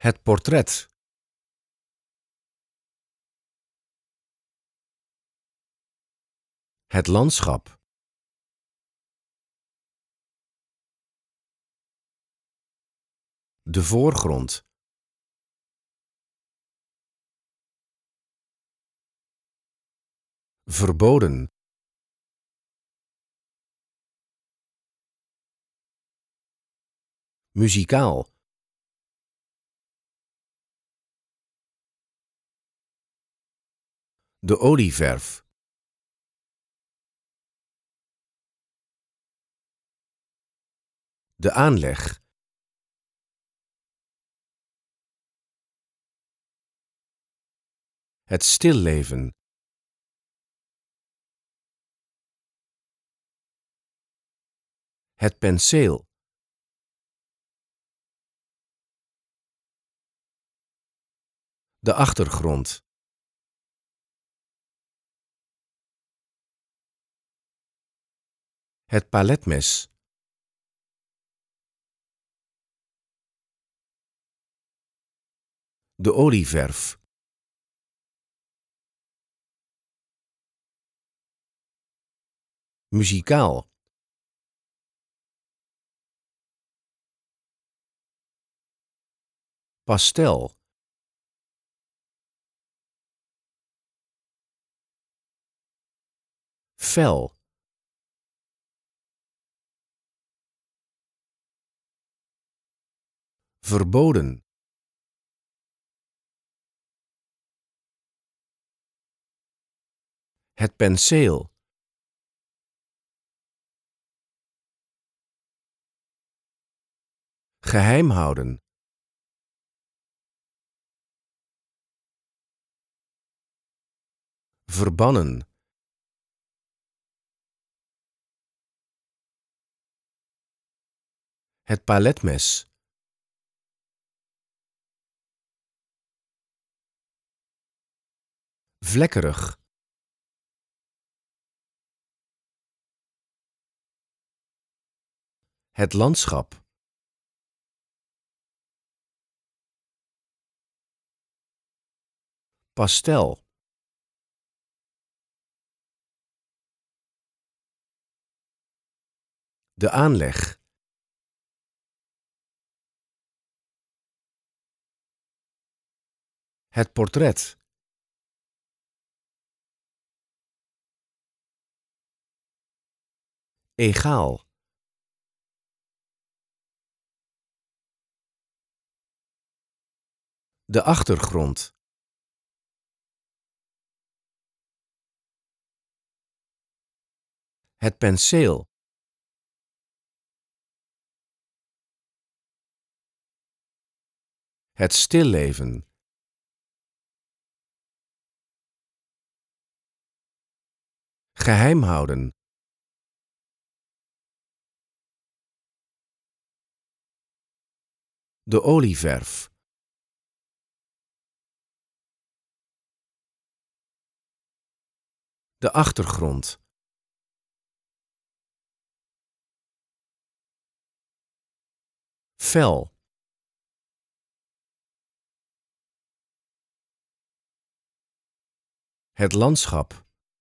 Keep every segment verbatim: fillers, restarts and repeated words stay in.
Het portret. Het landschap. De voorgrond. Verboden. Muzikaal. De olieverf. De aanleg. Het stilleven. Het penseel. De achtergrond. Het paletmes. De olieverf. Muzikaal. Pastel. Fel. Verboden. Het penseel. Geheim houden. Verbannen. Het paletmes. Vlekkerig. Het landschap. Pastel. De aanleg. Het portret. Egaal. De achtergrond. Het penseel. Het stilleven. Geheim houden. De olieverf. De achtergrond. Fel. Het landschap.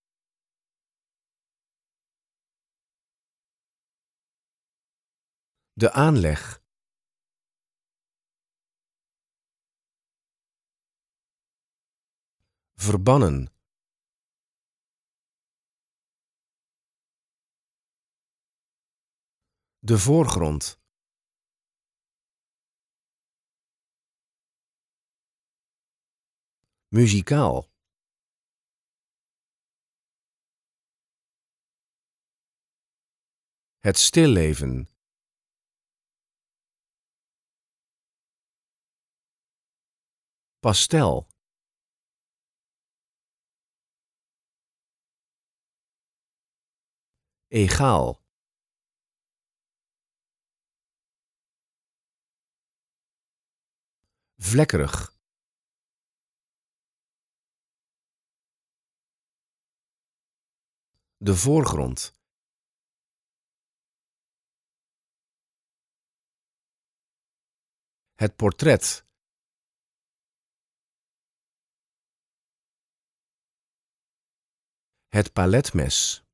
De aanleg. Verbannen. De voorgrond. Muzikaal. Het stilleven. Pastel. Egaal. Vlekkerig. De voorgrond. Het portret. Het paletmes.